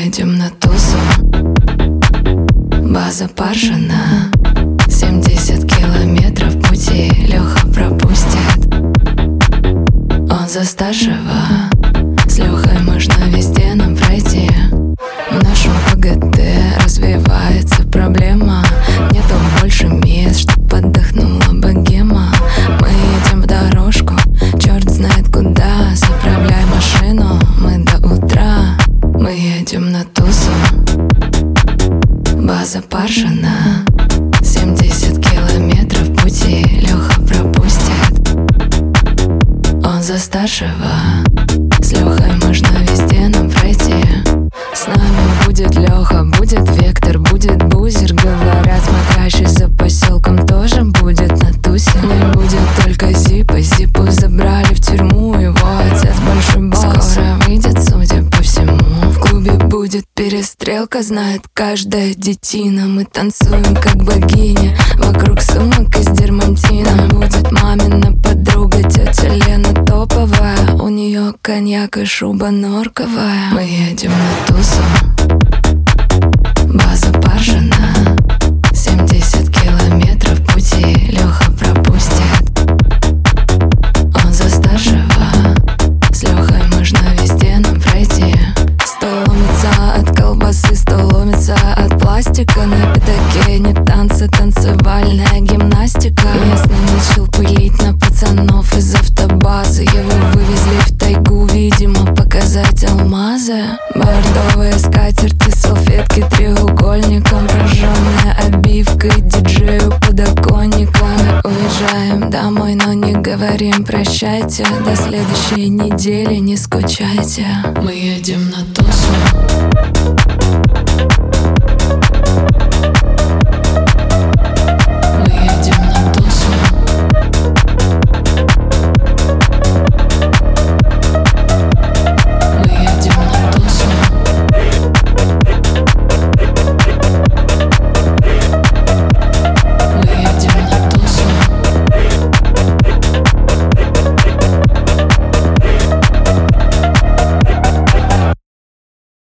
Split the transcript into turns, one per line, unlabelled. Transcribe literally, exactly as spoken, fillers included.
едем на тусу. База Паршина. Семьдесят километров пути Леха пропустит. Он за старшего. С Лехой можно везде нам пройти. В нашем ПГТ развивается проблема. Нету больше мест, чтоб отдохнула богема. Мы едем в дорожку, черт знает куда. Заправляй машину, мы до утра. Мы едем на тусу. База Паршина. Семьдесят километров пути Леха пропустит. Он за старшего. С Лехой можно везде нам пройти. С нами будет Леха, будет Вектор, будет Бузер. Говорят, смотрящий за поселком тоже будет на тусе. Не будет только Зипа, Зипу забрали в тюрьму. Его отец большой босс, скоро выйдет, судя по всему. В клубе будет перестрелка, знает каждая детина. Мы танцуем как богиня, вокруг сумок из дермантина. Будет мамина подруга, тетя Лена топовая. У нее коньяк и шуба норковая. Мы едем на тусу. База Паршина. Семьдесят километров пути Леха пропустит. Он за старшего. С Лехой можно везде нам пройти. Сто ломится от колбасы, сто ломится от пластика. На пятаке не танцы, танцевальная гимнастика. Местный начал пылить на пацанов из автобазы. Его вывезли в тайгу, видимо, показать алмазы. Бордовые скатерти, салфетки треугольником. Прожженная обивка и диджею подоконника. Мы уезжаем домой, но не говорим прощайте. До следующей недели не скучайте. Мы едем на тусу.